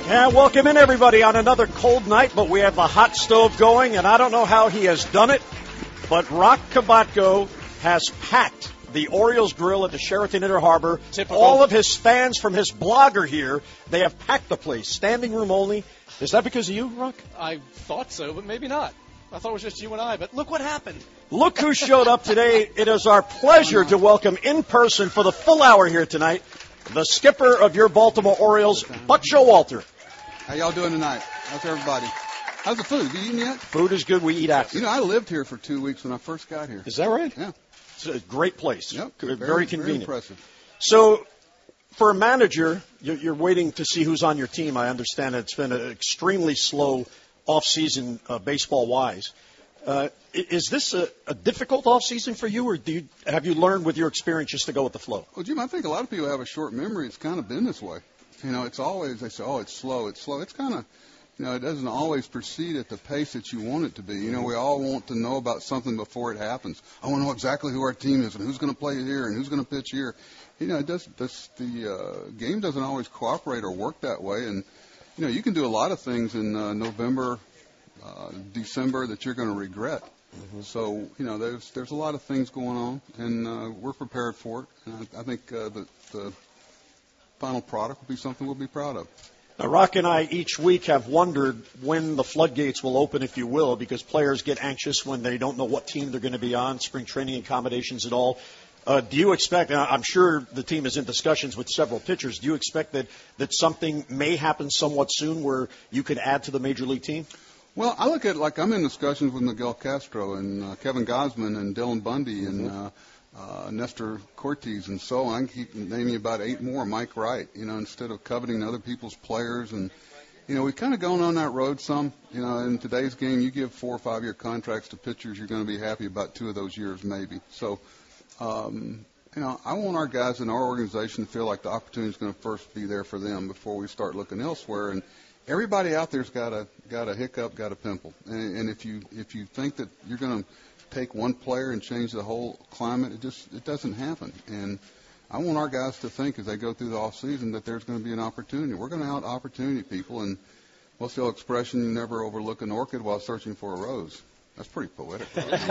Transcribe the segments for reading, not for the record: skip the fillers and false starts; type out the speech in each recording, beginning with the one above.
Yeah, welcome in, everybody, on another cold night, but we have the hot stove going, and I don't know how he has done it, but Roch Kubatko has packed the Orioles Grill at the Sheraton Inner Harbor. Typical. All of his fans from his blogger here, they have packed the place, standing room only. Is that because of you, Roch? I thought so, but maybe not. I thought it was just you and I, but look what happened. Look who showed up today. It is our pleasure to welcome in person for the full hour here tonight, the skipper of your Baltimore Orioles, Buck Showalter. How y'all doing tonight? How's everybody? How's the food? You eaten yet? Food is good. We eat after. You know, I lived here for 2 weeks when I first got here. Is that right? Yeah. It's a great place. Yep. Very convenient. Very impressive. So, for a manager, you're waiting to see who's on your team. I understand it's been an extremely slow off-season baseball-wise. Is this a difficult off-season for you, or have you learned with your experience just to go with the flow? Well, Jim, I think a lot of people have a short memory. It's kind of been this way. You know, it's always, they say, oh, it's slow, it's slow. It's kind of, you know, it doesn't always proceed at the pace that you want it to be. You know, we all want to know about something before it happens. I want to know exactly who our team is and who's going to play here and who's going to pitch here. You know, the game doesn't always cooperate or work that way. And, you know, you can do a lot of things in November, December that you're going to regret. Mm-hmm. So, you know, there's a lot of things going on, and we're prepared for it. And I think the final product will be something we'll be proud of. Now, Roch and I each week have wondered when the floodgates will open, if you will, because players get anxious when they don't know what team they're going to be on, spring training accommodations and all. Do you expect, and I'm sure the team is in discussions with several pitchers, do you expect that something may happen somewhat soon where you could add to the major league team? Well, I look at it like I'm in discussions with Miguel Castro and Kevin Gausman and Dylan Bundy and Nestor Cortes and so on. I can keep naming about 8 more. Mike Wright, you know, instead of coveting other people's players. And, you know, we've kind of gone on that road some. You know, in today's game, you give 4 or 5 year contracts to pitchers, you're going to be happy about 2 of those years maybe. So, you know, I want our guys in our organization to feel like the opportunity is going to first be there for them before we start looking elsewhere. And everybody out there's got a hiccup, got a pimple. And if you think that you're going to take one player and change the whole climate, it doesn't happen. And I want our guys to think as they go through the off season that there's going to be an opportunity. We're going to out opportunity people, and what's the old expression? You never overlook an orchid while searching for a rose. That's pretty poetic.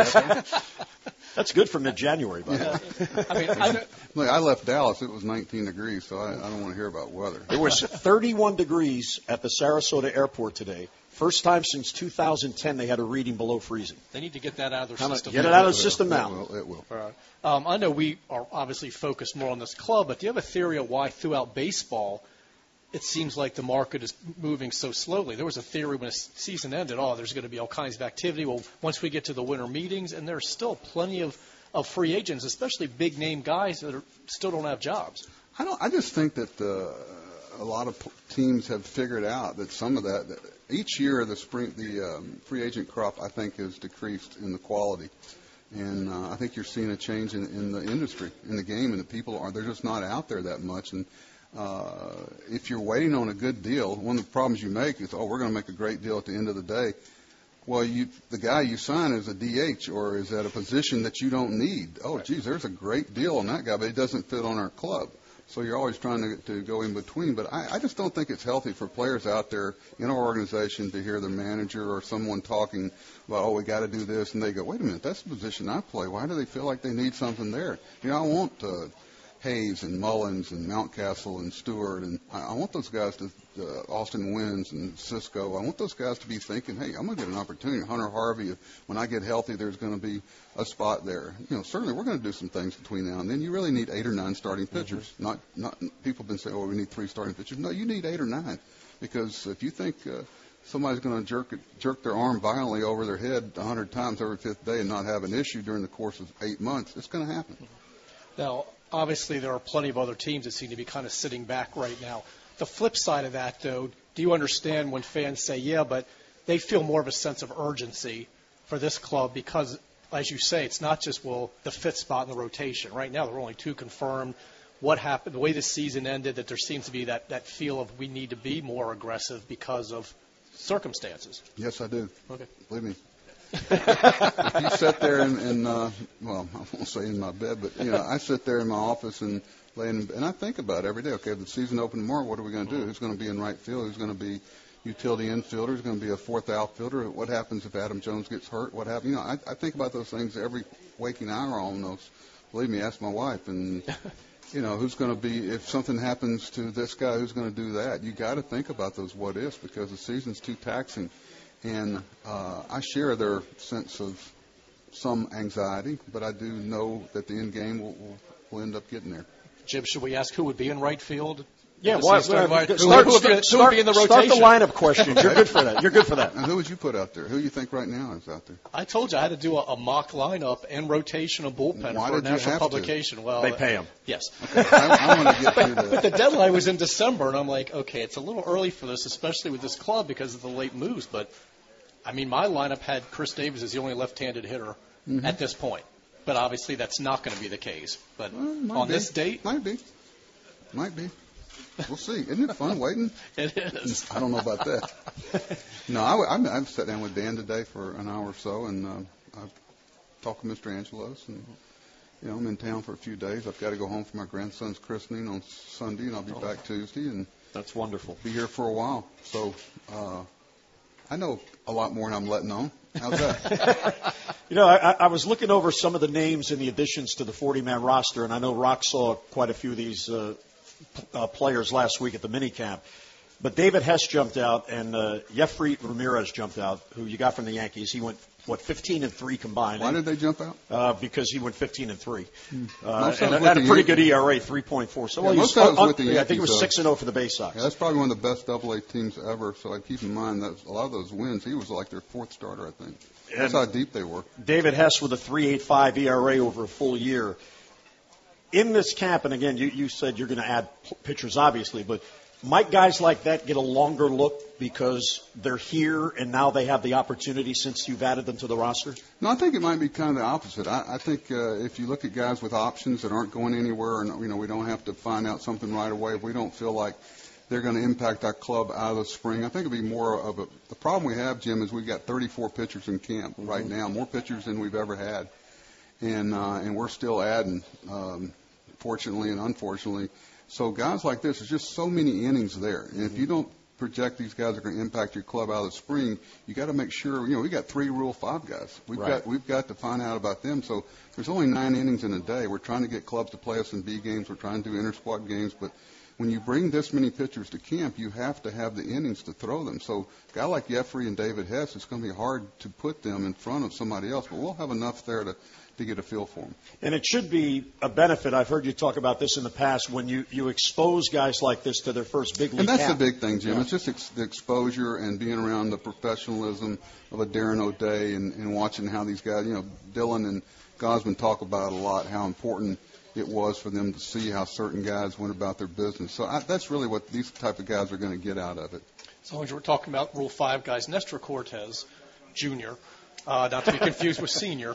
That's good for mid-January, by the way. I mean, Look, I left Dallas. It was 19 degrees, so I don't want to hear about weather. It was 31 degrees at the Sarasota airport today. First time since 2010 they had a reading below freezing. They need to get that out of their system. Get it out of the system now. It will. All right. I know we are obviously focused more on this club, but do you have a theory of why throughout baseball it seems like the market is moving so slowly? There was a theory when the season ended, there's going to be all kinds of activity. Well, once we get to the winter meetings, and there's still plenty of free agents, especially big-name guys that still don't have jobs. I just think that a lot of teams have figured out that some of that each year the free agent crop, I think, has decreased in the quality. And I think you're seeing a change in the industry, in the game, and the people they're just not out there that much. And if you're waiting on a good deal, one of the problems you make is, we're going to make a great deal at the end of the day. Well, the guy you sign is a DH or is at a position that you don't need. Oh, geez, there's a great deal on that guy, but it doesn't fit on our club. So you're always trying to go in between. But I just don't think it's healthy for players out there in our organization to hear their manager or someone talking about, we got to do this, and they go, wait a minute, that's the position I play. Why do they feel like they need something there? You know, I want Hayes and Mullins and Mountcastle and Stewart, and I want those guys to Austin Wynns and Cisco. I want those guys to be thinking, hey, I'm going to get an opportunity. Hunter Harvey, when I get healthy, there's going to be a spot there. You know, certainly we're going to do some things between now and then. You really need 8 or 9 starting pitchers. Not people have been saying, we need 3 starting pitchers. No, you need 8 or 9, because if you think somebody's going to jerk their arm violently over their head 100 times every 5th day and not have an issue during the course of 8 months, it's going to happen. Now, obviously, there are plenty of other teams that seem to be kind of sitting back right now. The flip side of that, though, do you understand when fans say, but they feel more of a sense of urgency for this club because, as you say, it's not just, the 5th spot in the rotation. Right now, there are only 2 confirmed. What happened, the way the season ended, that there seems to be that feel of we need to be more aggressive because of circumstances. Yes, I do. Okay. Believe me. If you sit there and I won't say in my bed, but, I sit there in my office and And I think about it every day. Okay, if the season opened tomorrow, what are we going to do? Who's going to be in right field? Who's going to be utility infielder? Who's going to be a fourth outfielder? What happens if Adam Jones gets hurt? What happens? I think about those things every waking hour almost. Believe me, ask my wife. And who's going to be, if something happens to this guy, who's going to do that? You got to think about those what ifs because the season's too taxing. And I share their sense of some anxiety, but I do know that the end game will end up getting there. Jim, should we ask who would be in right field? Yeah, who would be in the rotation? Start the lineup questions. You're good for that. You're good for that. And who would you put out there? Who do you think right now is out there? I told you I had to do a mock lineup and rotation of bullpen for a national publication. Well, they pay him. Yes. Okay, I want to get through But the deadline was in December, and I'm like, okay, it's a little early for this, especially with this club because of the late moves. But, I mean, my lineup had Chris Davis as the only left-handed hitter at this point. But obviously that's not going to be the case. But on this date? Might be. We'll see. Isn't it fun waiting? It is. I don't know about that. No, I've sat down with Dan today for an hour or so, and I've talked to Mr. Angelos, and I'm in town for a few days. I've got to go home for my grandson's christening on Sunday, and I'll be back Tuesday, and that's wonderful. Be here for a while. So I know a lot more than I'm letting on. How's that? I was looking over some of the names and the additions to the 40-man roster, and I know Rock saw quite a few of these players last week at the minicamp. But David Hess jumped out, and Jeffrey Ramirez jumped out, who you got from the Yankees. He went, 15-3 combined. Why did they jump out? Because he went 15-3. And had a pretty good ERA, 3.4. So I think it was 6-0 for the Bay Sox. Yeah, that's probably one of the best AA teams ever. So I keep in mind that a lot of those wins, he was like their fourth starter, I think. That's how deep they were. David Hess with a 3.85 ERA over a full year. In this camp, and again, you said you're going to add pitchers, obviously, but might guys like that get a longer look because they're here and now they have the opportunity since you've added them to the roster? No, I think it might be kind of the opposite. I think if you look at guys with options that aren't going anywhere, and we don't have to find out something right away, if we don't feel like they're going to impact our club out of the spring, I think it'll be more of the problem we have, Jim, is we've got 34 pitchers in camp right now, more pitchers than we've ever had, and we're still adding. Fortunately and unfortunately. So guys like this, there's just so many innings there. And if you don't project these guys are going to impact your club out of the spring, you got to make sure, we got 3 Rule 5 guys. We've got to find out about them. So there's only 9 innings in a day. We're trying to get clubs to play us in B games. We're trying to do inter-squad games. But when you bring this many pitchers to camp, you have to have the innings to throw them. So a guy like Jeffrey and David Hess, it's going to be hard to put them in front of somebody else. But we'll have enough there to get a feel for them. And it should be a benefit. I've heard you talk about this in the past when you expose guys like this to their first big league And that's camp. the big thing, Jim. Yeah. It's just the exposure and being around the professionalism of a Darren O'Day and watching how these guys, Dylan and Gosman talk about it a lot, how important it was for them to see how certain guys went about their business. So that's really what these type of guys are going to get out of it. As long as we're talking about Rule 5 guys, Nestor Cortez, Jr., not to be confused with senior.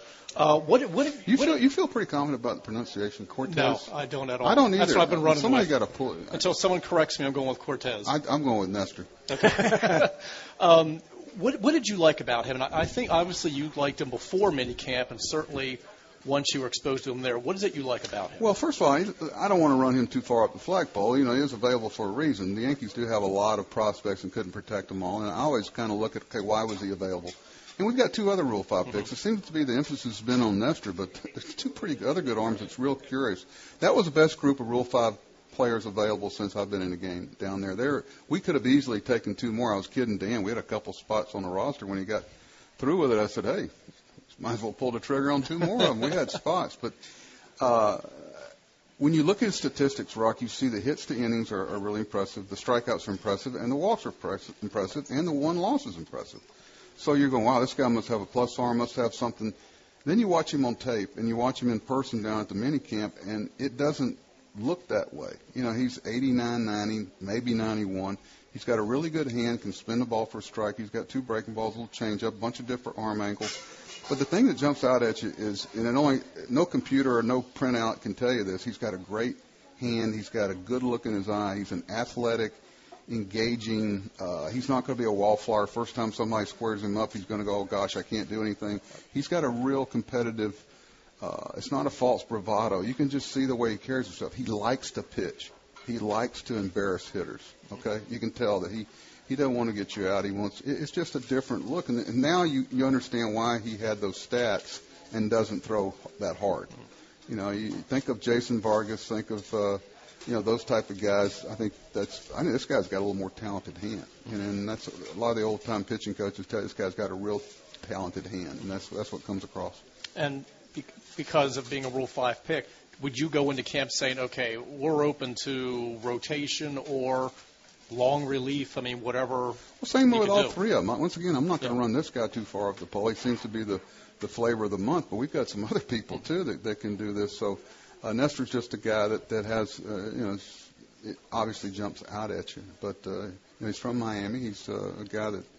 You feel pretty confident about the pronunciation, Cortez? No, I don't at all. I don't either. That's what I've been running Somebody with. got to pull it. Until someone corrects me, I'm going with Cortez. I'm going with Nestor. Okay. What did you like about him? And I think obviously you liked him before minicamp, and certainly once you were exposed to him there. What is it you like about him? Well, first of all, I don't want to run him too far up the flagpole. He is available for a reason. The Yankees do have a lot of prospects and couldn't protect them all. And I always kind of look at, okay, why was he available? And we've got 2 other Rule 5 picks. It seems to be the emphasis has been on Nestor, but there's 2 pretty other good arms. It's real curious. That was the best group of Rule 5 players available since I've been in the game down there. We could have easily taken 2 more. I was kidding Dan. We had a couple spots on the roster. When he got through with it, I said, hey, might as well pull the trigger on 2 more of them. We had spots. But when you look at statistics, Rock, you see the hits to innings are really impressive. The strikeouts are impressive, and the walks are impressive, and the 1 loss is impressive. So you're going, wow, this guy must have a plus arm, must have something. Then you watch him on tape, and you watch him in person down at the minicamp, and it doesn't look that way. He's 89, 90, maybe 91. He's got a really good hand, can spin the ball for a strike. He's got 2 breaking balls, a little changeup, a bunch of different arm angles. But the thing that jumps out at you is, and no computer or no printout can tell you this, he's got a great hand. He's got a good look in his eye. He's an athletic, engaging. He's not going to be a wallflower. First time somebody squares him up, he's going to go, oh, gosh, I can't do anything. He's got a real competitive It's not a false bravado. You can just see the way he carries himself. He likes to pitch. He likes to embarrass hitters. Okay, you can tell that he doesn't want to get you out. It's just a different look. And now you understand why he had those stats and doesn't throw that hard. You think of Jason Vargas, think of those type of guys. I think this guy's got a little more talented hand, and that's a lot of the old time pitching coaches tell you this guy's got a real talented hand, and that's what comes across. And because of being a Rule 5 pick, would you go into camp saying, okay, we're open to rotation or long relief? I mean, whatever. Well, same with all three of them. Once again, I'm not going to run this guy too far off the pole. He seems to be the flavor of the month, but we've got some other people too that can do this. So Nestor's just a guy that has, it obviously jumps out at you. But he's from Miami. He's a guy that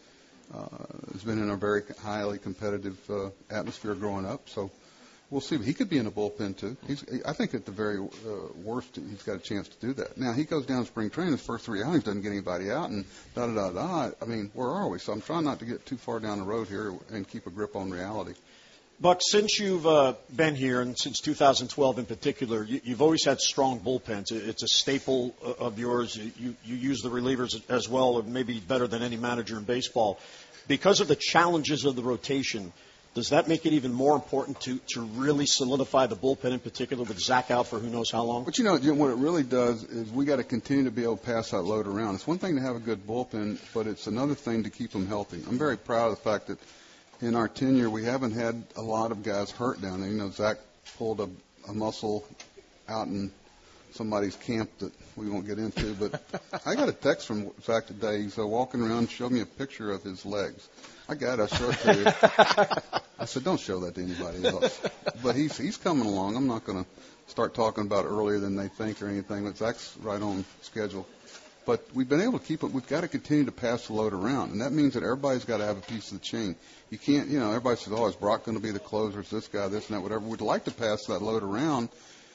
has been in a very highly competitive atmosphere growing up. So we'll see. He could be in the bullpen too. I think at the very worst, he's got a chance to do that. Now he goes down to spring training. His first 3 outings doesn't get anybody out, and da. I mean, where are we? So I'm trying not to get too far down the road here and keep a grip on reality. Buck, since you've been here, and since 2012 in particular, you've always had strong bullpens. It's a staple of yours. You use the relievers as well, maybe better than any manager in baseball. Because of the challenges of the rotation, does that make it even more important to really solidify the bullpen in particular with Zach out for who knows how long? But, Jim, what it really does is we got to continue to be able to pass that load around. It's one thing to have a good bullpen, but it's another thing to keep them healthy. I'm very proud of the fact that in our tenure, we haven't had a lot of guys hurt down there. Zach pulled a muscle out in somebody's camp that we won't get into. But I got a text from Zach today. He's walking around, showed me a picture of his legs. I got it. I showed it to you. I said, don't show that to anybody else. But he's coming along. I'm not going to start talking about it earlier than they think or anything, but Zach's right on schedule. But we've been able to keep it. We've got to continue to pass the load around, and that means that everybody's got to have a piece of the chain. You can't, everybody says, oh, is Brock going to be the closer? Is this guy, this and that, whatever. We'd like to pass that load around.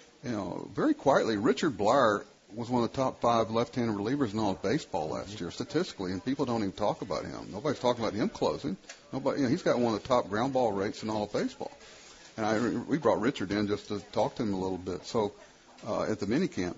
Very quietly, Richard Blyer was one of the top 5 left-handed relievers in all of baseball last year, statistically, and people don't even talk about him. Nobody's talking about him closing. Nobody, he's got one of the top ground ball rates in all of baseball. And we brought Richard in just to talk to him a little bit. So at the minicamp,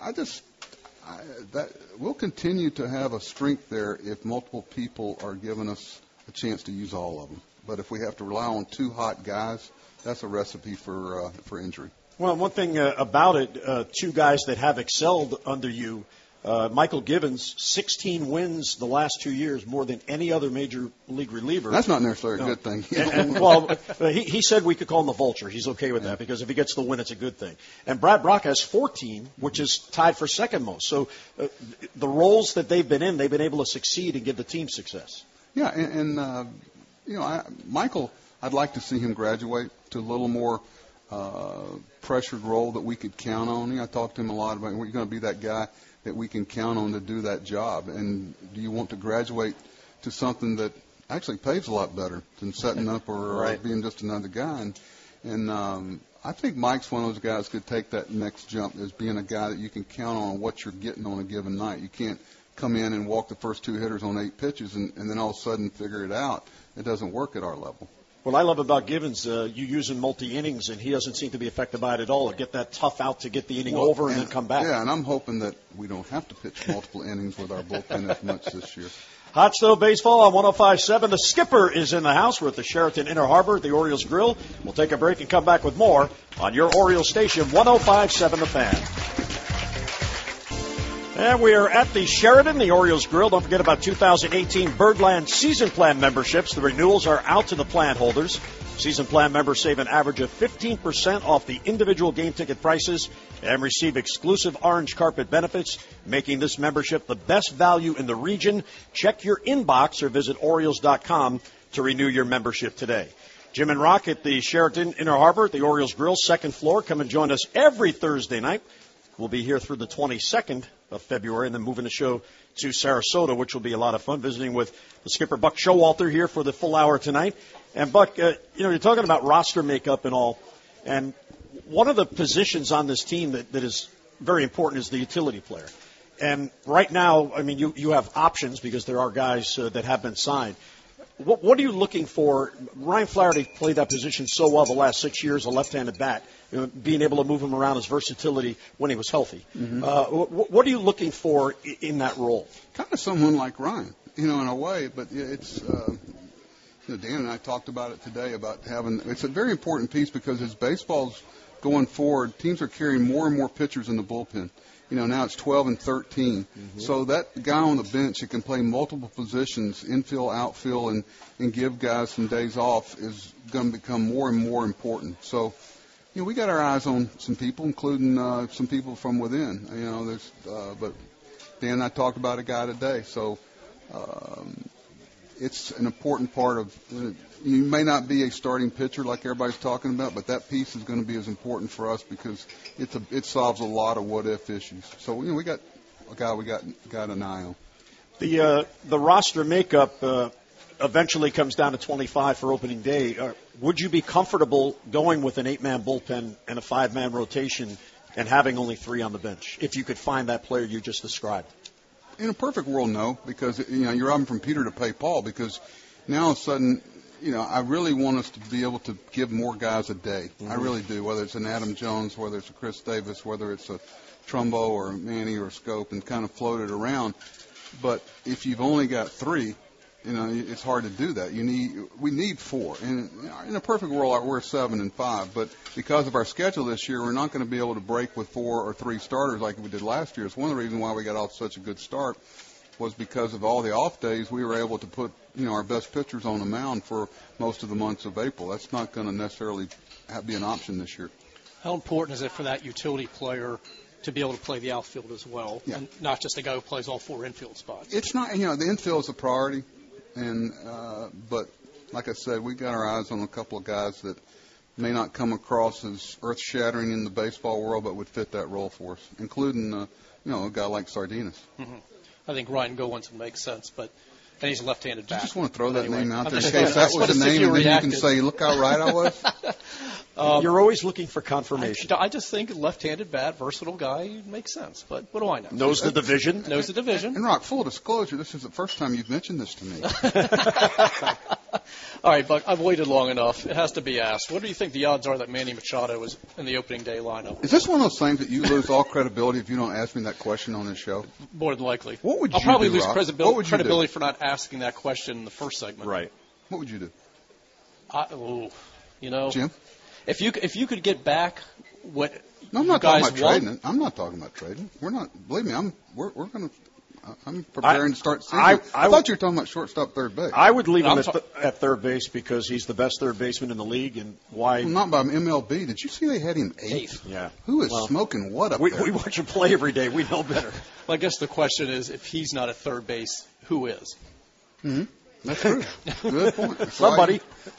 that we'll continue to have a strength there if multiple people are giving us a chance to use all of them. But if we have to rely on 2 hot guys, that's a recipe for injury. Well, one thing about it, 2 guys that have excelled under you, Michael Givens, 16 wins the last 2 years, more than any other major league reliever. That's not necessarily a good thing. He said we could call him the vulture. He's okay with that because if he gets the win, it's a good thing. And Brad Brock has 14, which is tied for second most. So the roles that they've been in, they've been able to succeed and give the team success. Yeah, and Michael, I'd like to see him graduate to a little more pressured role that we could count on. I talked to him a lot about, you're going to be that guy that we can count on to do that job. And do you want to graduate to something that actually pays a lot better than setting up or being just another guy? And I think Mike's one of those guys who could take that next jump as being a guy that you can count on what you're getting on a given night. You can't come in and walk the first 2 hitters on 8 pitches and then all of a sudden figure it out. It doesn't work at our level. What I love about Givens, you use him multi-innings, and he doesn't seem to be affected by it at all. Get that tough out to get the inning over and then come back. Yeah, and I'm hoping that we don't have to pitch multiple innings with our bullpen as much this year. Hot Stove Baseball on 105.7. The skipper is in the house. We're at the Sheraton Inner Harbor at the Orioles Grill. We'll take a break and come back with more on your Orioles station, 105.7 The Fan. And we are at the Sheraton, the Orioles Grill. Don't forget about 2018 Birdland Season Plan memberships. The renewals are out to the plan holders. Season Plan members save an average of 15% off the individual game ticket prices and receive exclusive orange carpet benefits, making this membership the best value in the region. Check your inbox or visit Orioles.com to renew your membership today. Jim and Rock at the Sheraton Inner Harbor at the Orioles Grill, 2nd floor. Come and join us every Thursday night. We'll be here through the 22nd of February and then moving the show to Sarasota, which will be a lot of fun, visiting with the skipper, Buck Showalter, here for the full hour tonight. And, Buck, you're talking about roster makeup and all, and one of the positions on this team that is very important is the utility player. And right now, I mean, you have options because there are guys that have been signed. What are you looking for? Ryan Flaherty played that position so well the last 6 years, a left-handed bat, being able to move him around, his versatility when he was healthy. Mm-hmm. What are you looking for in that role? Kind of someone like Ryan, in a way, but it's Dan and I talked about it today about having – it's a very important piece because as baseball's going forward, teams are carrying more and more pitchers in the bullpen. Now it's 12 and 13. Mm-hmm. So that guy on the bench that can play multiple positions, infield, outfield, and give guys some days off is going to become more and more important. So, we got our eyes on some people, including some people from within. But Dan and I talked about a guy today. So it's an important part of you may not be a starting pitcher like everybody's talking about, but that piece is going to be as important for us because it solves a lot of what-if issues. So, we got a guy we got an eye on. The roster makeup eventually comes down to 25 for opening day. Would you be comfortable going with an 8-man bullpen and a 5-man rotation and having only 3 on the bench if you could find that player you just described? In a perfect world, no, because you're robbing from Peter to pay Paul. Because now all of a sudden, I really want us to be able to give more guys a day. Mm-hmm. I really do. Whether it's an Adam Jones, whether it's a Chris Davis, whether it's a Trumbo or a Manny or a Scope, and kind of float it around. But if you've only got 3, it's hard to do that. We need 4. And in a perfect world, we're 7 and 5. But because of our schedule this year, we're not going to be able to break with 4 or 3 starters like we did last year. It's one of the reasons why we got off such a good start was because of all the off days, we were able to put our best pitchers on the mound for most of the months of April. That's not going to necessarily be an option this year. How important is it for that utility player to be able to play the outfield as well, and not just a guy who plays all 4 infield spots? It's not. The infield is a priority. But like I said, we got our eyes on a couple of guys that may not come across as earth-shattering in the baseball world, but would fit that role for us, including a guy like Sardinas. Mm-hmm. I think Ryan Goins makes sense, and he's a left-handed bat. You just want to throw that name out there in case that was the name, and then you can say, "Look how right I was." You're always looking for confirmation. I just think left-handed bat, versatile guy makes sense. But what do I know? Knows the division. Knows the division. And Rock, full disclosure, this is the first time you've mentioned this to me. All right, Buck, I've waited long enough. It has to be asked. What do you think the odds are that Manny Machado is in the opening day lineup? Is this one of those things that you lose all credibility if you don't ask me that question on this show? More than likely. What would you I'll probably do, lose Rock? credibility for not asking that question in the first segment. Right. What would you do? Jim? If you could get back what I'm not talking about trading. I'm not talking about trading. We're not. Believe me, we're going to. I'm preparing to start season. I thought you were talking about shortstop, third base. I would leave him at third base because he's the best third baseman in the league, and why? Well, not by MLB. Did you see they had him 8th? Yeah. Who is smoking what up there? We watch him play every day. We know better. Well, I guess the question is, if he's not at third base, who is? Mm-hmm. That's true. Good point. Somebody.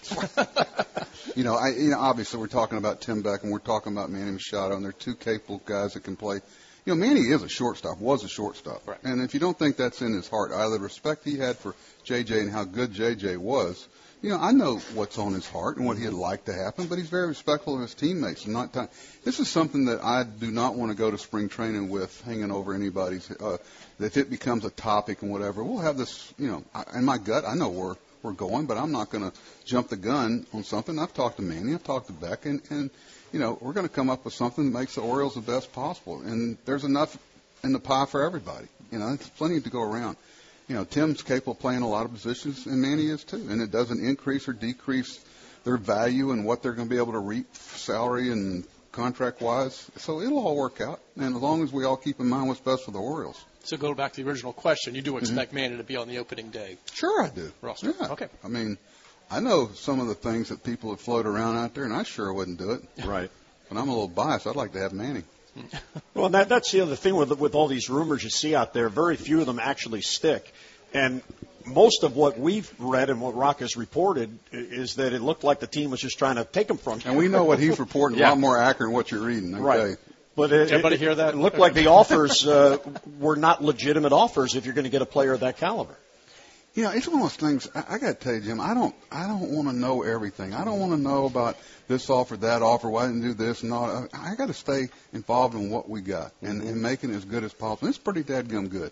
Obviously we're talking about Tim Beck and we're talking about Manny Machado, and they're 2 capable guys that can play. Manny is a shortstop, was a shortstop. Right. And if you don't think that's in his heart, either the respect he had for J.J. and how good J.J. was, I know what's on his heart and what he'd like to happen, but he's very respectful of his teammates. And this is something that I do not want to go to spring training with hanging over anybody's if it becomes a topic and whatever. We'll have this, in my gut, I know we're going, but I'm not going to jump the gun on something. I've talked to Manny, I've talked to Beck, and we're going to come up with something that makes the Orioles the best possible. And there's enough in the pie for everybody. It's plenty to go around. Tim's capable of playing a lot of positions, and Manny is too. And it doesn't increase or decrease their value and what they're going to be able to reap salary and contract-wise. So it'll all work out. And as long as we all keep in mind what's best for the Orioles. So go back to the original question. You do expect Manny to be on the opening day? Sure I do. Roster. Yeah. Okay. I mean, I know some of the things that people have floated around out there, and I sure wouldn't do it. Right. But I'm a little biased. I'd like to have Manny. Well, that's the other thing with all these rumors you see out there. Very few of them actually stick. And most of what we've read and what Rock has reported is that it looked like the team was just trying to take them from you. And we know what he's reporting a lot more accurate than what you're reading. Okay? Right. But did everybody hear that? It looked like the offers were not legitimate offers if you're going to get a player of that caliber. It's one of those things. I got to tell you, Jim. I don't want to know everything. I don't want to know about this offer, that offer. Why didn't do this and all. I got to stay involved in what we got and making it as good as possible. It's pretty dadgum good.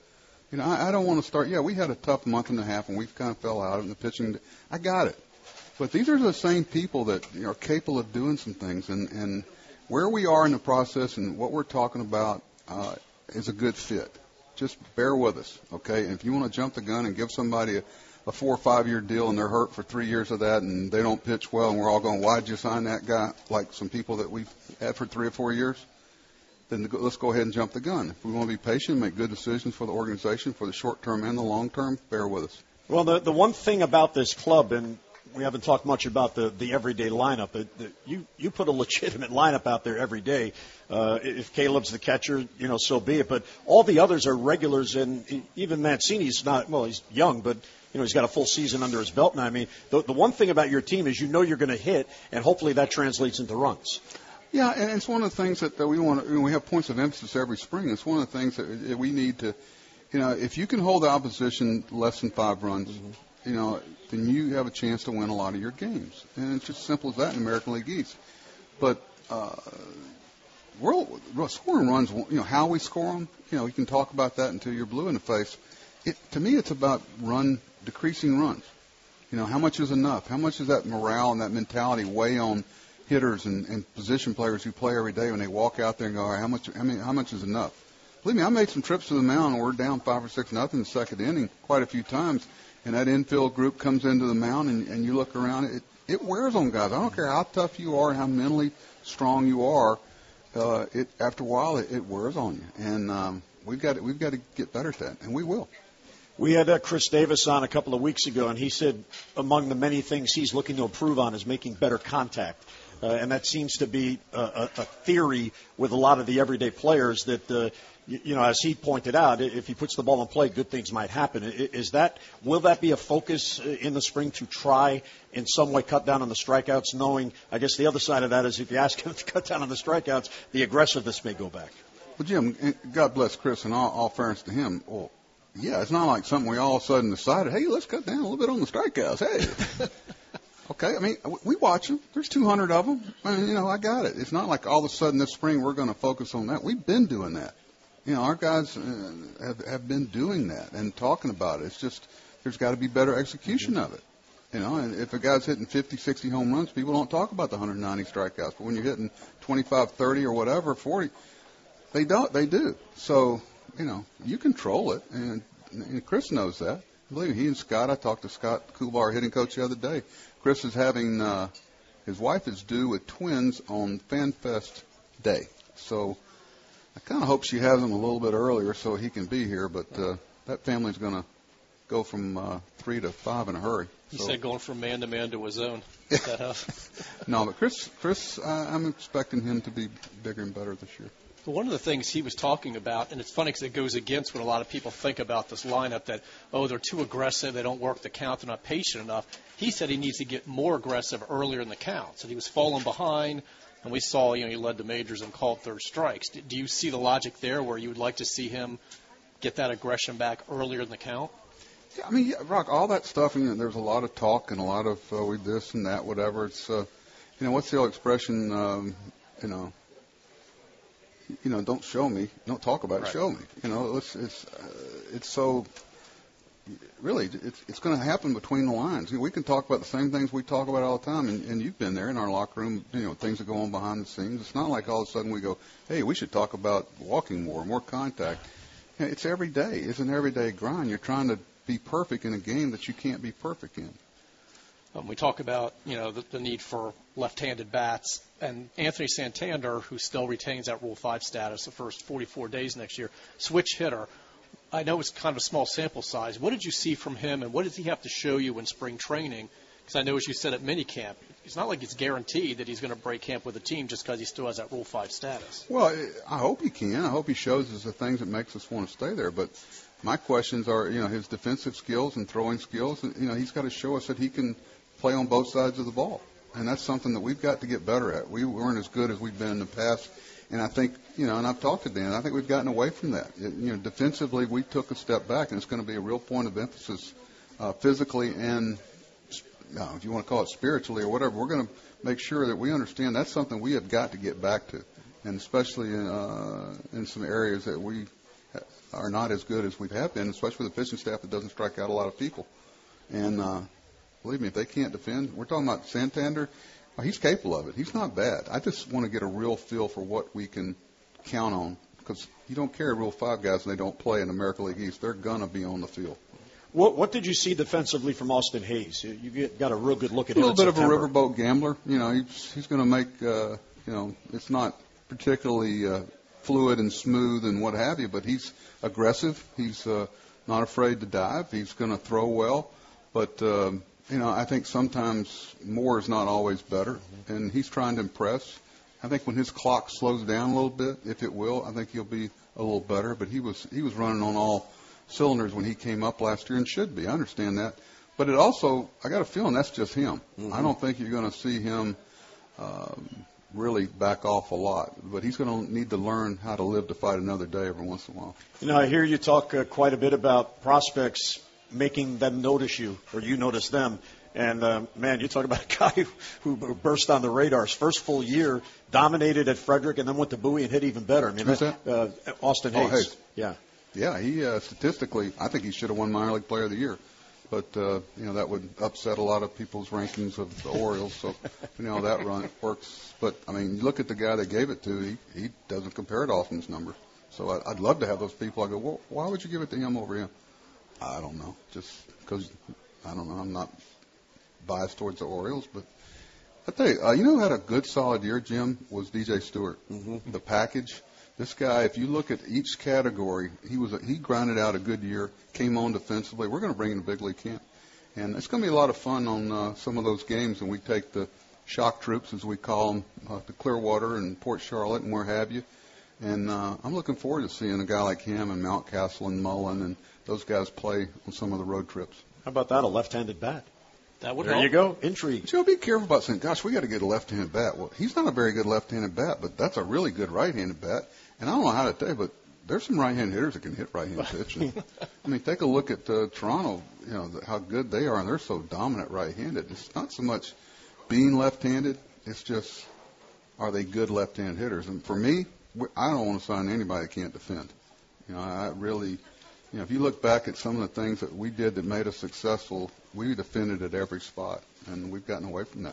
I don't want to start. Yeah, we had a tough month and a half, and we kind of fell out in the pitching. I got it. But these are the same people that are capable of doing some things, and where we are in the process and what we're talking about is a good fit. Just bear with us, okay? And if you want to jump the gun and give somebody a 4 or 5 year deal and they're hurt for 3 years of that and they don't pitch well and we're all going, why'd you sign that guy? Like some people that we've had for 3 or 4 years, then let's go ahead and jump the gun. If we want to be patient, make good decisions for the organization for the short term and the long term, bear with us. Well, the one thing about this club, and we haven't talked much about the everyday lineup. You put a legitimate lineup out there every day. If Caleb's the catcher, so be it. But all the others are regulars, and even Mancini's not. Well, he's young, but he's got a full season under his belt now. I mean, the one thing about your team is you're going to hit, and hopefully that translates into runs. Yeah, and it's one of the things that we want to. We have points of emphasis every spring. It's one of the things that we need to. If you can hold the opposition less than 5 runs. Mm-hmm. Then you have a chance to win a lot of your games. And it's just as simple as that in American League East. But scoring runs, how we score them, you can talk about that until you're blue in the face. To me, it's about decreasing runs. How much is enough? How much does that morale and that mentality weigh on hitters and position players who play every day when they walk out there and go, all right, how much is enough? Believe me, I made some trips to the mound and we're down 5 or 6-0 in the second inning quite a few times. And that infield group comes into the mound, and you look around. It wears on guys. I don't care how tough you are, how mentally strong you are. After a while, it wears on you. And we've got to get better at that, and we will. We had Chris Davis on a couple of weeks ago, and he said among the many things he's looking to improve on is making better contact. And that seems to be a theory with a lot of the everyday players that, as he pointed out, if he puts the ball in play, good things might happen. Will that be a focus in the spring to try in some way cut down on the strikeouts, knowing, I guess the other side of that is if you ask him to cut down on the strikeouts, the aggressiveness may go back? Well, Jim, God bless Chris, and all fairness to him, well, yeah, it's not like something we all of a sudden decided, hey, let's cut down a little bit on the strikeouts. Hey. Okay, I mean, we watch them. There's 200 of them. I mean, I got it. It's not like all of a sudden this spring we're going to focus on that. We've been doing that. Our guys have been doing that and talking about it. It's just there's got to be better execution of it. And if a guy's hitting 50, 60 home runs, people don't talk about the 190 strikeouts. But when you're hitting 25, 30 or whatever, 40, they do. So, you control it. And Chris knows that. Believe me, he and Scott, I talked to Scott Coolbar, our hitting coach, the other day. Chris is having, his wife is due with twins on FanFest Day. So I kind of hope she has him a little bit earlier so he can be here, but that family's going to go from 3 to 5 in a hurry. He said going from man to man to his own. No, but Chris, I'm expecting him to be bigger and better this year. But one of the things he was talking about, and it's funny because it goes against what a lot of people think about this lineup, that, they're too aggressive, they don't work the count, they're not patient enough. He said he needs to get more aggressive earlier in the count. So he was falling behind, and we saw, he led the majors and called third strikes. Do you see the logic there where you would like to see him get that aggression back earlier in the count? Yeah, I mean, yeah, Rock, all that stuff, and there's a lot of talk and a lot of we this and that, whatever. It's, what's the old expression, don't show me, don't talk about it, right. Show me. It's so, really, it's going to happen between the lines. We can talk about the same things we talk about all the time, and you've been there in our locker room, things that go on behind the scenes. It's not like all of a sudden we go, hey, we should talk about walking more contact. It's every day. It's an everyday grind. You're trying to be perfect in a game that you can't be perfect in. We talk about, the need for left-handed bats. And Anthony Santander, who still retains that Rule 5 status the first 44 days next year, switch hitter. I know it's kind of a small sample size. What did you see from him, and what does he have to show you in spring training? Because I know, as you said at minicamp, it's not like it's guaranteed that he's going to break camp with a team just because he still has that Rule 5 status. Well, I hope he can. I hope he shows us the things that makes us want to stay there. But my questions are, his defensive skills and throwing skills. He's got to show us that he can play on both sides of the ball. And that's something that we've got to get better at. We weren't as good as we've been in the past. And I think, and I've talked to Dan, I think we've gotten away from that. Defensively, we took a step back, and it's going to be a real point of emphasis physically and, if you want to call it spiritually or whatever. We're going to make sure that we understand that's something we have got to get back to, and especially in some areas that we are not as good as we have been, especially with a pitching staff that doesn't strike out a lot of people. And believe me, if they can't defend, we're talking about Santander. He's capable of it. He's not bad. I just want to get a real feel for what we can count on, because you don't carry Rule 5 guys and they don't play in the American League East. They're going to be on the field. What did you see defensively from Austin Hayes? You got a real good look at him. A little bit of a riverboat gambler. He's going to make, it's not particularly fluid and smooth and what have you, but he's aggressive. He's not afraid to dive. He's going to throw well. But, I think sometimes more is not always better, and he's trying to impress. I think when his clock slows down a little bit, if it will, I think he'll be a little better. But he was running on all cylinders when he came up last year, and should be. I understand that. But it also, I got a feeling that's just him. Mm-hmm. I don't think you're going to see him really back off a lot. But he's going to need to learn how to live to fight another day every once in a while. I hear you talk quite a bit about prospects making them notice you, or you notice them. And, man, you talk about a guy who burst on the radars. First full year, dominated at Frederick, and then went to Bowie and hit even better. I mean, who's that? Austin Hayes. Hayes. Yeah. Yeah, he statistically, I think he should have won Minor League Player of the Year. But, that would upset a lot of people's rankings of the Orioles. So, that run works. But, you look at the guy they gave it to, he doesn't compare to Austin's number. So I'd love to have those people. I go, well, why would you give it to him over him? I don't know. Just because, I don't know. I'm not biased towards the Orioles. But I tell you, who had a good, solid year, Jim, was DJ Stewart. Mm-hmm. The package. This guy, if you look at each category, he grinded out a good year, came on defensively. We're going to bring him to big league camp. And it's going to be a lot of fun on some of those games, and we take the shock troops, as we call them, to Clearwater and Port Charlotte and where have you. And I'm looking forward to seeing a guy like him and Mountcastle and Mullen and those guys play on some of the road trips. How about that, a left-handed bat? That would there help. You go. Intrigue. Be careful about saying, gosh, we got to get a left-handed bat. Well, he's not a very good left-handed bat, but that's a really good right-handed bat. And I don't know how to tell you, but there's some right-handed hitters that can hit right-handed pitch. Take a look at Toronto, how good they are, and they're so dominant right-handed. It's not so much being left-handed. It's just, are they good left-handed hitters? And for me, I don't want to sign anybody that can't defend. I really, if you look back at some of the things that we did that made us successful, we defended at every spot, and we've gotten away from that.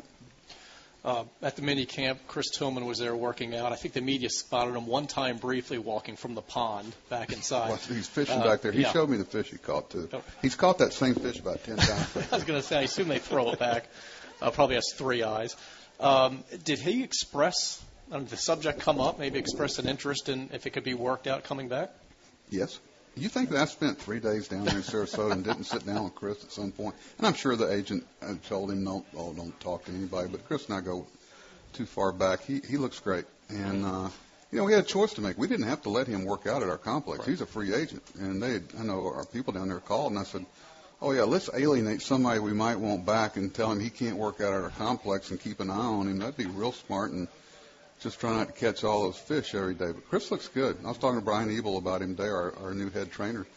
At the mini camp, Chris Tillman was there working out. I think the media spotted him one time briefly walking from the pond back inside. Well, he's fishing back there. He showed me the fish he caught, too. He's caught that same fish about 10 times. I was going to say, I assume they throw it back. Probably has 3 eyes. Did he express, did the subject come up, maybe express an interest in if it could be worked out coming back? Yes. You think that I spent 3 days down there in Sarasota and didn't sit down with Chris at some point? And I'm sure the agent told him, don't talk to anybody. But Chris and I go too far back. He looks great. And, we had a choice to make. We didn't have to let him work out at our complex. Right. He's a free agent. And I know our people down there called, and I said, let's alienate somebody we might want back and tell him he can't work out at our complex and keep an eye on him. That'd be real smart and just try not to catch all those fish every day. But Chris looks good. I was talking to Brian Ebel about him today, our new head trainer.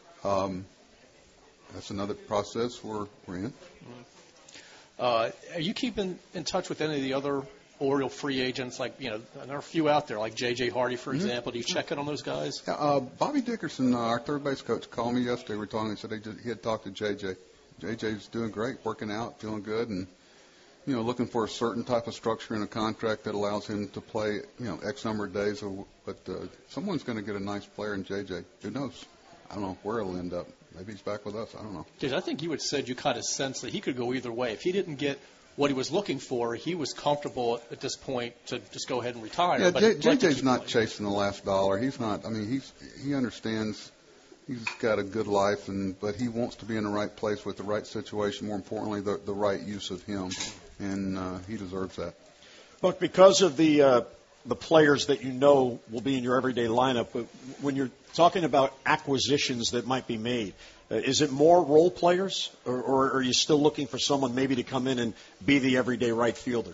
That's another process we're in. Are you keeping in touch with any of the other Oriole free agents? Like, there are a few out there, like J.J. Hardy, for example. Do you check in on those guys? Bobby Dickerson, our third base coach, called me yesterday. We were talking. He said he had talked to J.J. J.J.'s doing great, working out, feeling good, and looking for a certain type of structure in a contract that allows him to play, X number of days. But someone's going to get a nice player in J.J. Who knows? I don't know where it'll end up. Maybe he's back with us. I don't know. Because I think you had said you kind of sensed that he could go either way. If he didn't get what he was looking for, he was comfortable at this point to just go ahead and retire. Yeah, J.J.'s not chasing the last dollar. He's not. He understands. He's got a good life, but he wants to be in the right place with the right situation. More importantly, the right use of him. And he deserves that. Look, because of the players that will be in your everyday lineup, when you're talking about acquisitions that might be made, is it more role players, or are you still looking for someone maybe to come in and be the everyday right fielder?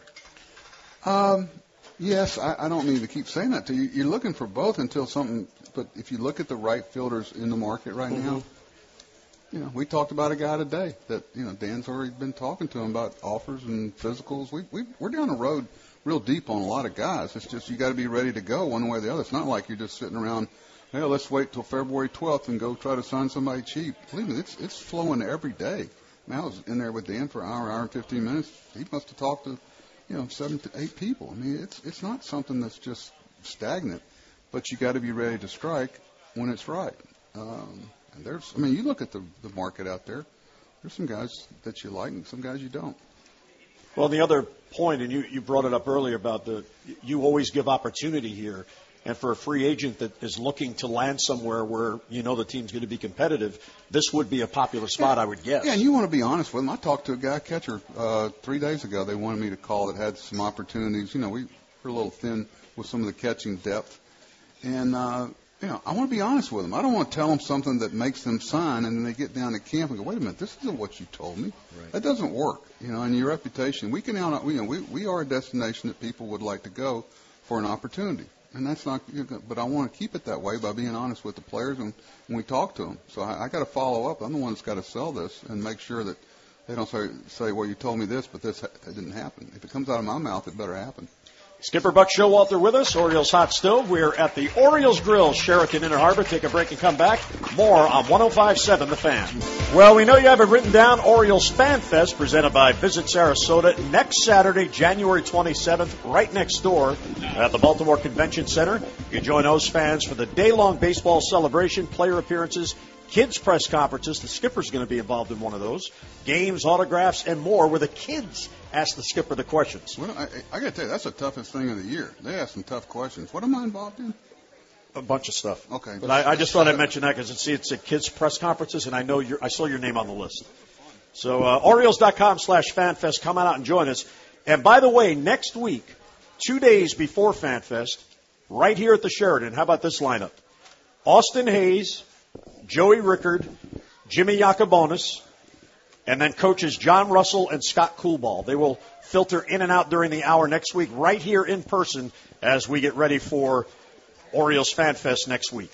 Yes, I don't mean to keep saying that to you. You're looking for both until something. But if you look at the right fielders in the market right now, we talked about a guy today that, Dan's already been talking to him about offers and physicals. We're down the road real deep on a lot of guys. It's just you got to be ready to go one way or the other. It's not like you're just sitting around Hell, let's wait till February 12th and go try to sign somebody cheap. Believe me, it's flowing every day. I was in there with Dan for an hour and 15 minutes. He must have talked to, 7 to 8 people. I mean, it's not something that's just stagnant, but you got to be ready to strike when it's right. And you look at the market out there. There's some guys that you like and some guys you don't. Well, the other point, and you brought it up earlier about you always give opportunity here. And for a free agent that is looking to land somewhere where the team's going to be competitive, this would be a popular spot, I would guess. Yeah, and you want to be honest with them. I talked to a guy catcher 3 days ago. They wanted me to call that had some opportunities. We were a little thin with some of the catching depth. And, I want to be honest with them. I don't want to tell them something that makes them sign, and then they get down to camp and go, wait a minute, this isn't what you told me. Right. That doesn't work. And your reputation. We are a destination that people would like to go for an opportunity. And that's not, but I want to keep it that way by being honest with the players and when we talk to them. So I got to follow up. I'm the one that's got to sell this and make sure that they don't say, well, you told me this, but this didn't happen. If it comes out of my mouth, it better happen. Skipper Buck Showalter with us, Orioles Hot Stove. We're at the Orioles Grill, Sheraton Inner Harbor. Take a break and come back. More on 105.7 The Fan. Well, we know you have it written down. Orioles Fan Fest presented by Visit Sarasota next Saturday, January 27th, right next door at the Baltimore Convention Center. You can join O's fans for the day-long baseball celebration, player appearances, kids press conferences. The skipper's going to be involved in one of those. Games, autographs, and more where the kids ask the skipper the questions. Well, I got to tell you, that's the toughest thing of the year. They ask some tough questions. What am I involved in? A bunch of stuff. Okay. But I just thought I'd mention that because it's at kids press conferences, and I saw your name on the list. So Orioles.com/FanFest. Come on out and join us. And by the way, next week, 2 days before FanFest, right here at the Sheraton, how about this lineup? Austin Hayes, Joey Rickard, Jimmy Yacobonis, and then coaches John Russell and Scott Coolball. They will filter in and out during the hour next week right here in person as we get ready for Orioles Fan Fest next week.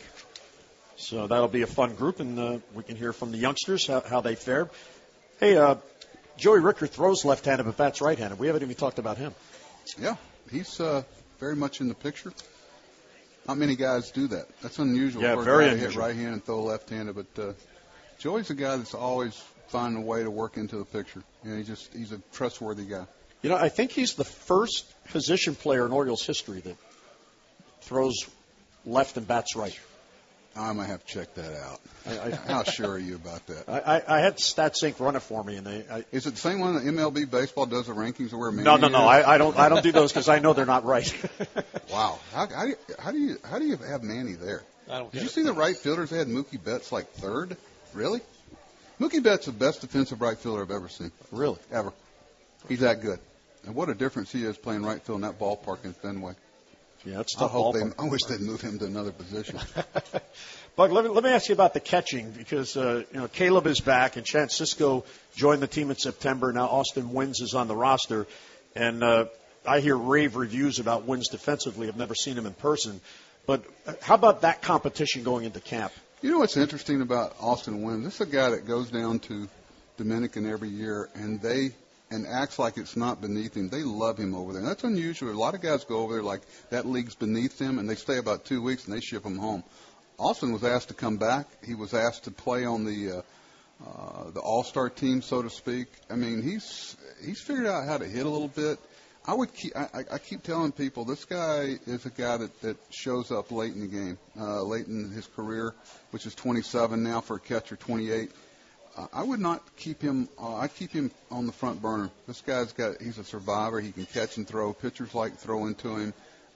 So that'll be a fun group, and we can hear from the youngsters how they fared. Hey, Joey Rickard throws left-handed, but bats right-handed. We haven't even talked about him. Yeah, he's very much in the picture. Not many guys do that. That's unusual for a guy to hit right-handed and throw left-handed, but Joey's a guy that's always finding a way to work into the picture. He's a trustworthy guy. I think he's the first position player in Orioles history that throws left and bats right. I might have to check that out. How sure are you about that? I had StatSync run it for me, and is it the same one that MLB Baseball does the rankings of where No. I don't do those because I know they're not right. Wow. How do you have Manny there? Did you see the right fielders? They had Mookie Betts like third. Really? Mookie Betts is the best defensive right fielder I've ever seen. Really? Ever. He's that good. And what a difference he is playing right field in that ballpark in Fenway. Yeah, it's tough ballpark. I wish they'd move him to another position. Buck, let me ask you about the catching because Caleb is back and Chance Sisco joined the team in September. Now Austin Wynns is on the roster, and I hear rave reviews about Wynns defensively. I've never seen him in person, but how about that competition going into camp? You know what's interesting about Austin Wynns? This is a guy that goes down to Dominican every year, and acts like it's not beneath him. They love him over there. And that's unusual. A lot of guys go over there like that league's beneath them, and they stay about 2 weeks, and they ship them home. Austin was asked to come back. He was asked to play on the All-Star team, so to speak. I mean, he's figured out how to hit a little bit. I keep telling people this guy is a guy that shows up late in the game, late in his career, which is 27 now for a catcher, 28. I would not keep him. I keep him on the front burner. This he's a survivor. He can catch and throw. Pitchers like throwing to him.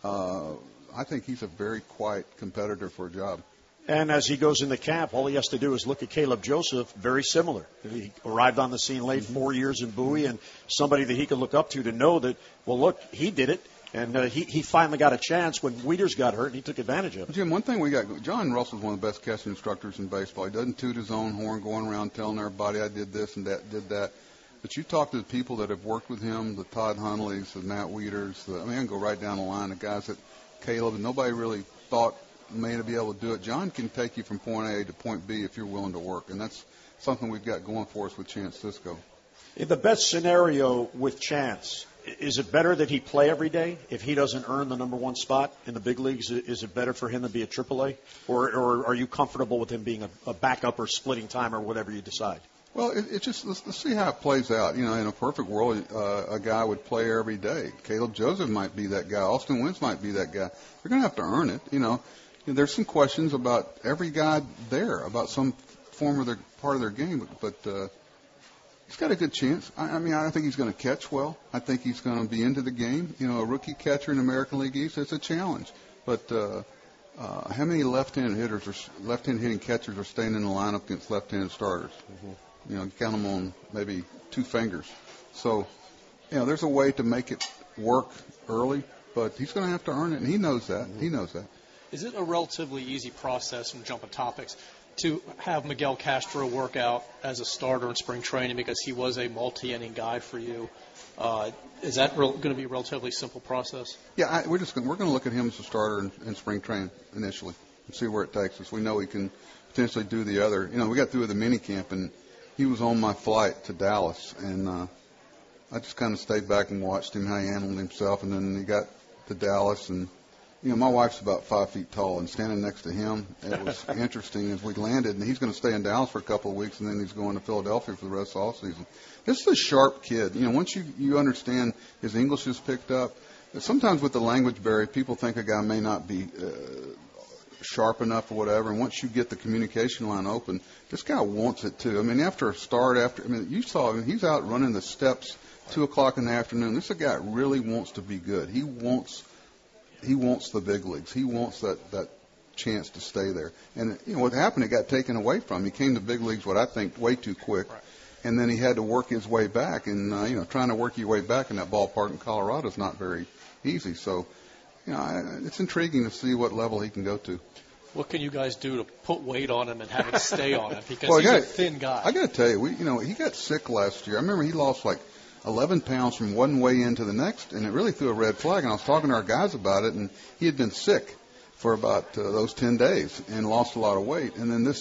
I think he's a very quiet competitor for a job. And as he goes into camp, all he has to do is look at Caleb Joseph, very similar. He arrived on the scene late, 4 years in Bowie, and somebody that he could look up to know that, well, look, he did it. And he finally got a chance when Wieters got hurt, and he took advantage of it. Jim, one thing John Russell's one of the best catching instructors in baseball. He doesn't toot his own horn, going around telling everybody I did this and that, did that. But you talk to the people that have worked with him, the Todd Hunleys, the Matt Wieters, I can go right down the line, the guys that Caleb, and nobody really thought may be able to do it. John can take you from point A to point B if you're willing to work, and that's something we've got going for us with Chance Sisco. In the best scenario with Chance, Is it better that he play every day if he doesn't earn the number one spot in the big leagues? Is it better for him to be a AAA, or are you comfortable with him being a backup or splitting time or whatever you decide? Well, it just let's see how it plays out. In a perfect world, a guy would play every day. Caleb Joseph might be that guy. Austin Wentz might be that guy. They're going to have to earn it. There's some questions about every guy there, about some form of their part of their game, but he's got a good chance. I think he's going to catch well. I think he's going to be into the game. A rookie catcher in American League East, it's a challenge. But how many left-hand hitting catchers are staying in the lineup against left-handed starters? You count them on maybe 2 fingers. So, there's a way to make it work early, but he's going to have to earn it, and he knows that. He knows that. Is it a relatively easy process, from jumping topics, to have Miguel Castro work out as a starter in spring training because he was a multi-inning guy for you? Is that going to be a relatively simple process? Yeah, we're going to look at him as a starter in spring training initially and see where it takes us. We know he can potentially do the other. We got through with the mini camp, and he was on my flight to Dallas, and I just kind of stayed back and watched him, how he handled himself, and then he got to Dallas, and my wife's about 5 feet tall, and standing next to him, it was interesting as we landed, and he's going to stay in Dallas for a couple of weeks, and then he's going to Philadelphia for the rest of the off season. This is a sharp kid. Once you understand his English is picked up, sometimes with the language barrier, people think a guy may not be sharp enough or whatever, and once you get the communication line open, this guy wants it too. After a start, you saw him, he's out running the steps 2 o'clock in the afternoon. This is a guy that really wants to be good. He wants the big leagues. He wants that chance to stay there. And what happened, it got taken away from him. He came to big leagues, what I think, way too quick. Right. And then he had to work his way back. And, trying to work your way back in that ballpark in Colorado is not very easy. So, it's intriguing to see what level he can go to. What can you guys do to put weight on him and have it stay on him? Because he's a thin guy. I got to tell you, he got sick last year. I remember he lost like 11 pounds from one weigh in to the next, and it really threw a red flag. And I was talking to our guys about it, and he had been sick for about those 10 days and lost a lot of weight. And then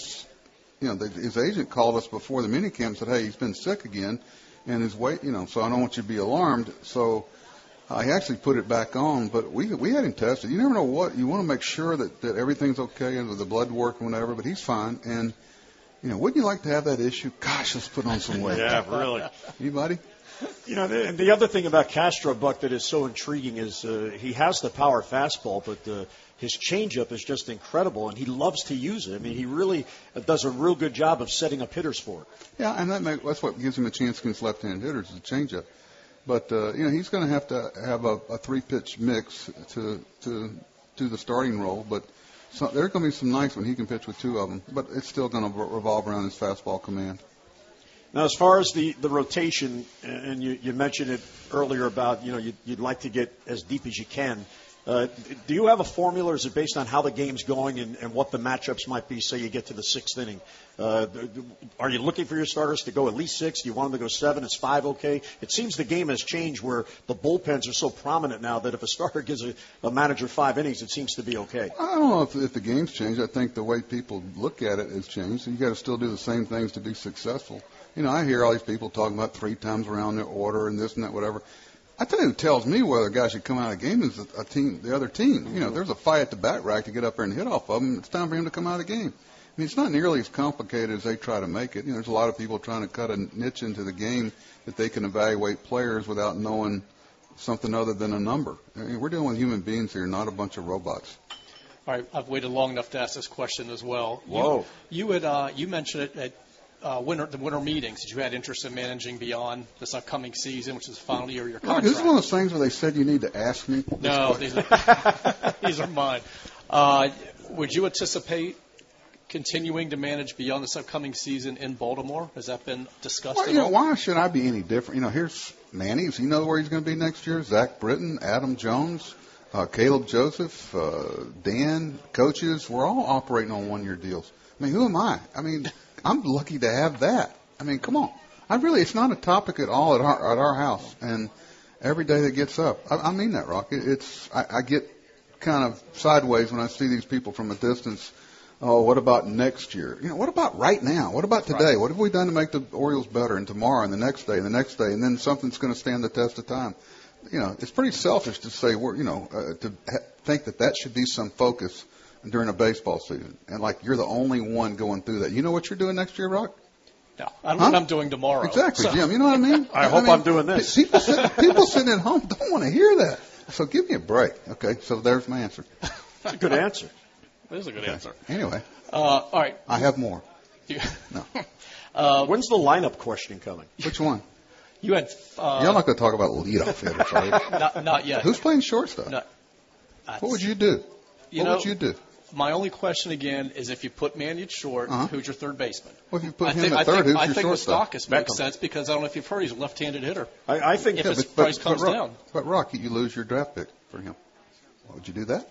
his agent called us before the minicamp and said, hey, he's been sick again, and his weight, so I don't want you to be alarmed. So he actually put it back on, but we had him tested. You never know what. You want to make sure that everything's okay and with the blood work and whatever, but he's fine. And, wouldn't you like to have that issue? Gosh, let's put on some weight. Yeah, really. Anybody? And the other thing about Castro, Buck, that is so intriguing is he has the power fastball, but his changeup is just incredible, and he loves to use it. He really does a real good job of setting up hitters for it. Yeah, and that's what gives him a chance against left-handed hitters, is the changeup. But, he's going to have a 3-pitch mix to do the starting role. But there are going to be some nights when he can pitch with 2 of them. But it's still going to revolve around his fastball command. Now, as far as the rotation, and you mentioned it earlier about, you'd like to get as deep as you can. Do you have a formula, or is it based on how the game's going and what the matchups might be, say you get to the 6th inning? Are you looking for your starters to go at least 6? Do you want them to go 7? Is 5 okay? It seems the game has changed where the bullpens are so prominent now that if a starter gives a manager 5 innings, it seems to be okay. I don't know if the game's changed. I think the way people look at it has changed. You got to still do the same things to be successful. I hear all these people talking about 3 times around the order and this and that, whatever. I tell you, who tells me whether a guy should come out of the game is the other team. There's a fight at the bat rack to get up there and hit off of him. It's time for him to come out of the game. It's not nearly as complicated as they try to make it. There's a lot of people trying to cut a niche into the game that they can evaluate players without knowing something other than a number. We're dealing with human beings here, not a bunch of robots. All right, I've waited long enough to ask this question as well. Whoa. You mentioned it at the winter meetings that you had interest in managing beyond this upcoming season, which is the final year of your contract. This is one of those things where they said you need to ask me. No, these are mine. Would you anticipate continuing to manage beyond this upcoming season in Baltimore? Has that been discussed at all? Why should I be any different? Here's Manny. Does he know where he's going to be next year? Zach Britton, Adam Jones, Caleb Joseph, Dan, coaches. We're all operating on 1-year deals. Who am I? I'm lucky to have that. Come on. It's not a topic at all at our house. And every day that gets up, I mean that, Rocky. I get kind of sideways when I see these people from a distance. Oh, what about next year? What about right now? What about today? Right. What have we done to make the Orioles better? And tomorrow and the next day and the next day, and then something's going to stand the test of time. it's pretty selfish to say think that should be some focus during a baseball season. And like you're the only one going through that. You know what you're doing next year, Rock? No, I don't know what I'm doing tomorrow. Exactly, Jim. You know what I mean? I hope I'm doing this. People sitting at home don't want to hear that. So give me a break. Okay, so there's my answer. That's a good answer. It is a good answer. Anyway. All right. I have more. No. When's the lineup question coming? Which one? You had. You're not going to talk about leadoff hitters, are you? Not yet. Who's playing shortstop? No, what would you do? What would you do? My only question again is if you put Manny at short, who's your third baseman? Well, if you put him at third, who's your shortstop? I think Moustakas makes sense because I don't know if you've heard he's a left-handed hitter. I think if his price comes down. But Rocky, you lose your draft pick for him. Would you do that?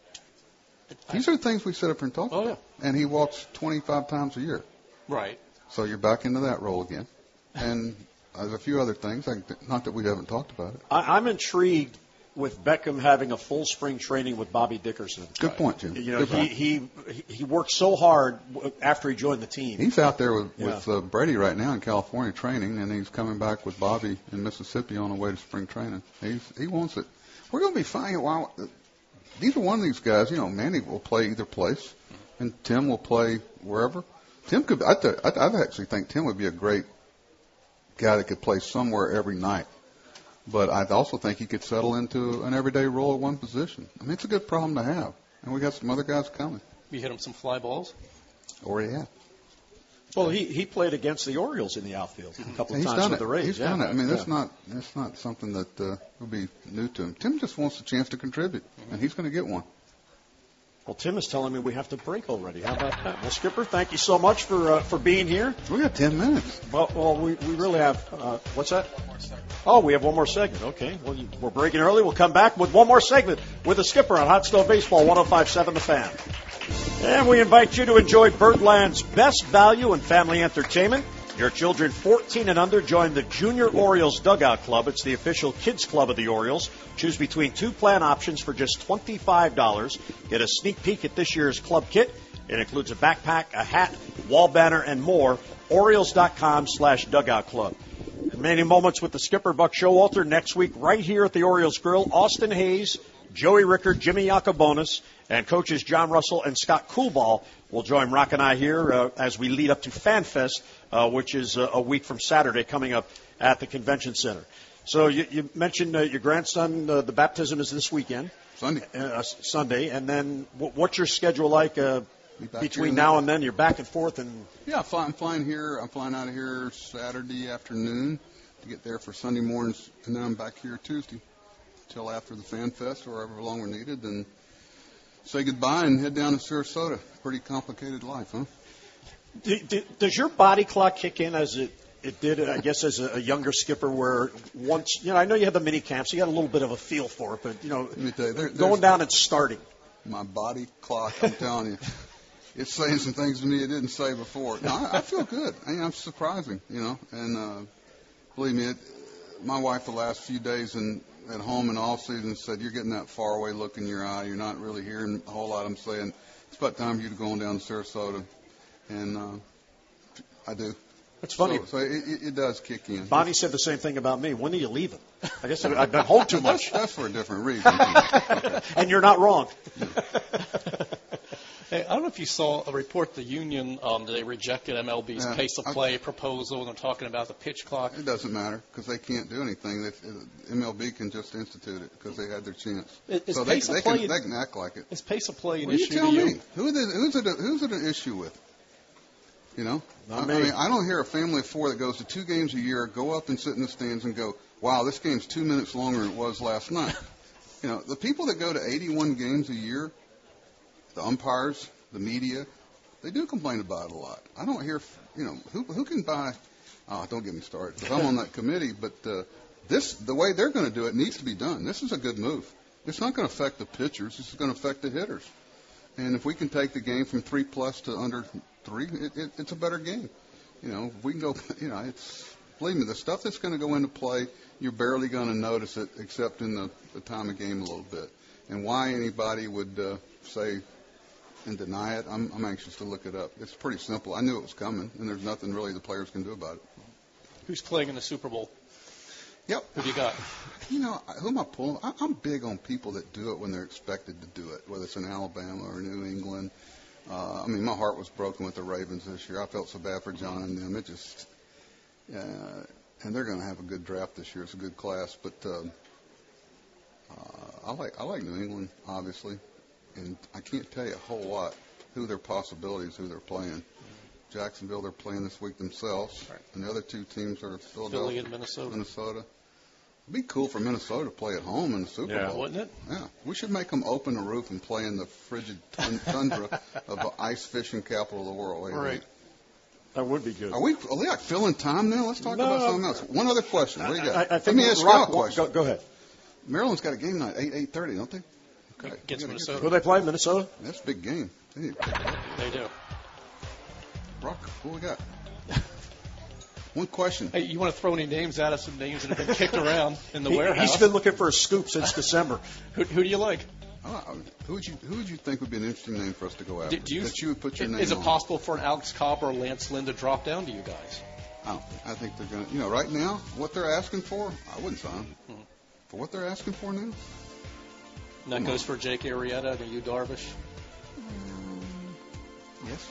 These are the things we sit up here and talk about. Yeah. And he walks 25 times a year. Right. So you're back into that role again. And there's a few other things, not that we haven't talked about it. I'm intrigued with Beckham having a full spring training with Bobby Dickerson. Good point, Jim. He worked so hard after he joined the team. He's out there with Brady right now in California training, and he's coming back with Bobby in Mississippi on the way to spring training. He wants it. We're going to be fine. Either one of these guys, Manny will play either place, and Tim will play wherever. Tim could. I actually think Tim would be a great guy that could play somewhere every night. But I also think he could settle into an everyday role at one position. I mean, it's a good problem to have. And we got some other guys coming. You hit him some fly balls? Or yeah. Well, he played against the Orioles in the outfield a couple of times with the Rays. He's done it. I mean, that's not something that will be new to him. Tim just wants a chance to contribute, and he's going to get one. Well, Tim is telling me we have to break already. How about that? Well, Skipper, thank you so much for being here. We got 10 minutes. Well, we really have. What's that? One more segment. Oh, we have one more segment. Okay. Well, we're breaking early. We'll come back with one more segment with the Skipper on Hot Stove Baseball 105.7 The Fan. And we invite you to enjoy Birdland's best value in family entertainment. Your children 14 and under join the Junior Orioles Dugout Club. It's the official kids club of the Orioles. Choose between two plan options for just $25. Get a sneak peek at this year's club kit. It includes a backpack, a hat, wall banner, and more. Orioles.com/dugout club. Remaining moments with the Skipper, Buck Showalter, next week right here at the Orioles Grill. Austin Hayes, Joey Rickard, Jimmy Yacobonis, and coaches John Russell and Scott Coolball will join Rock and I here as we lead up to FanFest, which is a week from Saturday coming up at the Convention Center. So you mentioned your grandson, the baptism is this weekend. Sunday. And then what's your schedule like between now and then? You're back and forth? Yeah, I'm flying here. I'm flying out of here Saturday afternoon to get there for Sunday mornings, and then I'm back here Tuesday till after the FanFest or however long we're needed, and say goodbye and head down to Sarasota. Pretty complicated life, huh? Does your body clock kick in as it did, I guess, as a younger skipper, where once, I know you had the mini camps, you got a little bit of a feel for it, but, let me tell you, going down and starting. My body clock, I'm telling you, it's saying some things to me it didn't say before. No, I feel good. I'm surprising, and believe me, my wife the last few days at home in all season said, you're getting that far away look in your eye. You're not really hearing a whole lot. I'm saying, it's about time for you to go on down to Sarasota. And I do. It's funny. So it does kick in. Bonnie said the same thing about me. When are you leaving? I guess I've been home too much. That's for a different reason. Okay. And you're not wrong. Yeah. Hey, I don't know if you saw a report, the union, they rejected MLB's pace of play proposal, and they're talking about the pitch clock. It doesn't matter because they can't do anything. MLB can just institute it because they had their chance. So they can act like it. Is pace of play an issue to you? Me. Who's it an issue with? I mean, I don't hear a family of four that goes to 2 games a year, go up and sit in the stands and go, wow, this game's 2 minutes longer than it was last night. The people that go to 81 games a year, the umpires, the media, they do complain about it a lot. I don't hear, who can buy, don't get me started, because I'm on that committee, but the way they're going to do it needs to be done. This is a good move. It's not going to affect the pitchers. This is going to affect the hitters. And if we can take the game from 3+ to under 3, it's a better game. If we can go, believe me, the stuff that's going to go into play, you're barely going to notice it except in the time of game a little bit. And why anybody would say and deny it, I'm anxious to look it up. It's pretty simple. I knew it was coming, and there's nothing really the players can do about it. Who's playing in the Super Bowl? Yep. Who do you got? You know, who am I pulling? I'm big on people that do it when they're expected to do it, whether it's in Alabama or New England. I mean, my heart was broken with the Ravens this year. I felt so bad for John and them. It just, and they're going to have a good draft this year. It's a good class, but I like New England, obviously, and I can't tell you a whole lot who their possibilities, who they're playing. Jacksonville, they're playing this week themselves, right. And the other two teams are Philly and Minnesota. It'd be cool for Minnesota to play at home in the Super Bowl. Wouldn't it? Yeah. We should make them open the roof and play in the frigid tundra of the ice fishing capital of the world. Right. That would be good. Are we like filling time now? Let's talk about something else. One other question. What do you got? I think Let me ask you a question. Go ahead. Maryland's got a game night, 8:30, don't they? Okay. Against Minnesota. Who they play? Minnesota? That's a big game. They do. Rock, what we got? One question. Hey, you want to throw any names at us? Some names that have been kicked around in the warehouse. He's been looking for a scoop since December. Who do you like? Who would you think would be an interesting name for us to go after? Do you, that you would put your name on? Is it possible for an Alex Cobb or Lance Lynn to drop down to you guys? I think they're going to, right now, what they're asking for, I wouldn't sign them. Mm-hmm. For what they're asking for now? And that goes for Jake Arrieta and you, Darvish? Yes.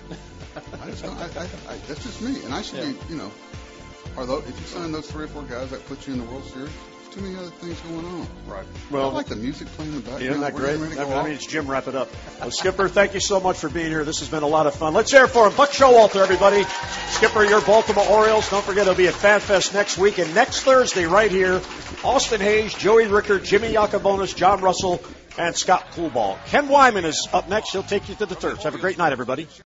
That's just me. And I should be, if you sign those 3 or 4 guys, that puts you in the World Series. There's too many other things going on. Right. Well, I like the music playing in the background. Isn't that great? I mean, it's Jim, wrap it up. Well, Skipper, thank you so much for being here. This has been a lot of fun. Let's hear it for him. Buck Showalter, everybody. Skipper, your Baltimore Orioles. Don't forget, it'll be at FanFest next week. And next Thursday, right here, Austin Hayes, Joey Rickard, Jimmy Yacobonis, John Russell, and Scott Coolball. Ken Wyman is up next. He'll take you to the turf. Have a great night, everybody.